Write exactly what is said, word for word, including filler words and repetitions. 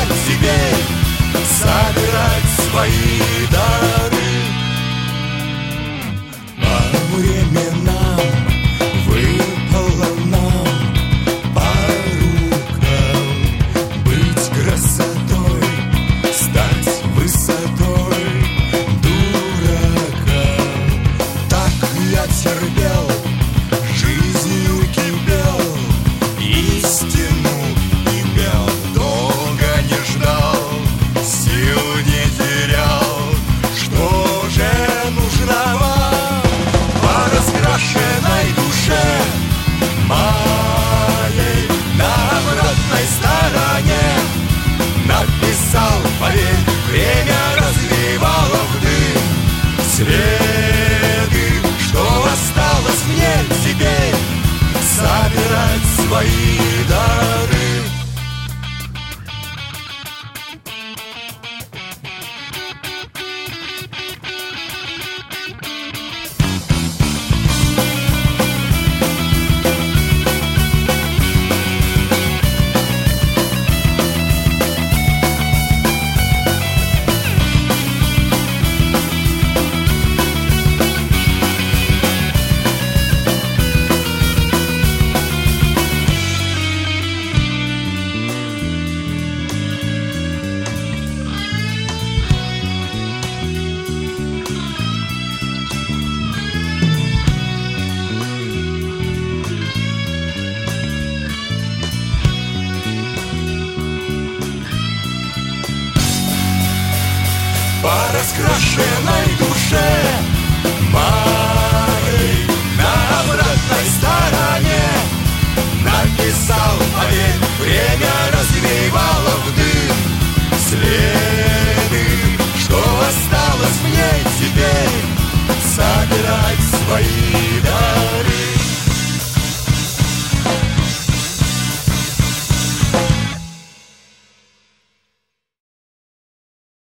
теперь собирать свои дары. По временам выпало нам по рукам быть красотой, стать высотой дурака. Так я терпел, жизнью кипел, истину имел, долго не ждал, сил не терял. Что же нужно вам по раскрашенной душе моей? На обратной стороне написал, поверь, время развивало в дым следы. Что осталось мне теперь собирать свои дары. По раскрашенной